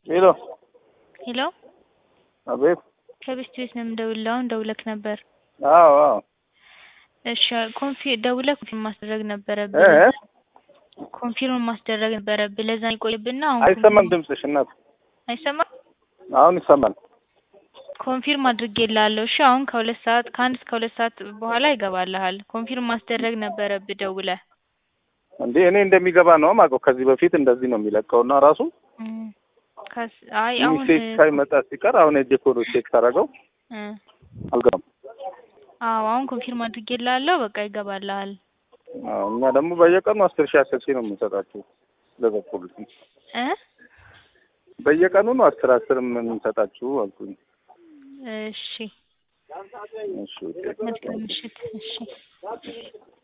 ሄሎ ሄሎ አቤት። ከቤስት ነው የምደውልልህ። ደውለክ ነበር? አዎ እሺ ደውለክ ኮንፊርም ማስደረግ ነበረብህ። ኮንፊርም ማስደረግ ነበረብህ። ለዛ ይቆይብና አሁን አይሰማም ድምፅሽ እናት። አይሰማም? አሁን ይሰማል። ኮንፊርም አድርጌልሃለሁ። እሺ አሁን ከ1 እስከ 2 ሰዓት በኋላ ይገባልሃል። ኮንፊርም ማስደረግ ነበረብህ ደውለህ። እንዴ እኔ እንደሚገባ ነው የማውቀው። ከዚህ በፊት እንደዚህ ነው የሚለቀውና ራሱ አይ አሁን ቼክ ሳይመጣ ሲቀር አሁን የጄኮዶ ቼክ ታረጋው አልገባም። አሁን ኮንፊርም አድርጌልሃለሁ። በቃ ይገባልሃል። እኛ ደግሞ በየቀኑ 10,000 ነው የምንሰጣቸው ለዘፖሉት በየቀኑ ነው 10 የምንሰጣችሁ አልኩኝ። እሺ መልካም ምሽት። እሺ